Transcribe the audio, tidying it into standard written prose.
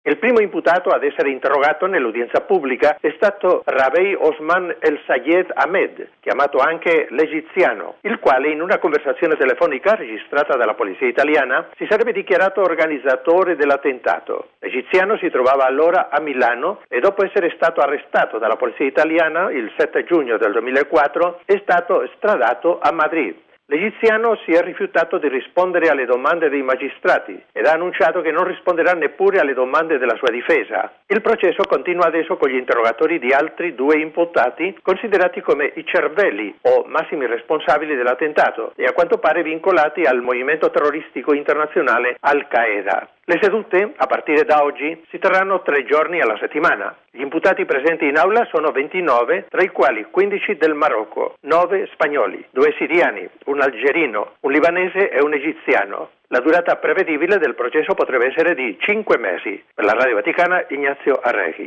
Il primo imputato ad essere interrogato nell'udienza pubblica è stato Rabei Osman El Sayed Ahmed, chiamato anche l'Egiziano, il quale in una conversazione telefonica registrata dalla polizia italiana si sarebbe dichiarato organizzatore dell'attentato. L'Egiziano si trovava allora a Milano e dopo essere stato arrestato dalla polizia italiana il 7 giugno del 2004 è stato estradato a Madrid. L'egiziano si è rifiutato di rispondere alle domande dei magistrati ed ha annunciato che non risponderà neppure alle domande della sua difesa. Il processo continua adesso con gli interrogatori di altri 2 imputati considerati come i cervelli o massimi responsabili dell'attentato e a quanto pare vincolati al movimento terroristico internazionale Al-Qaeda. Le sedute, a partire da oggi, si terranno 3 giorni alla settimana. Gli imputati presenti in aula sono 29, tra i quali 15 del Marocco, 9 spagnoli, 2 siriani, un algerino, un libanese e un egiziano. La durata prevedibile del processo potrebbe essere di 5 mesi. Per la Radio Vaticana, Ignazio Arreghi.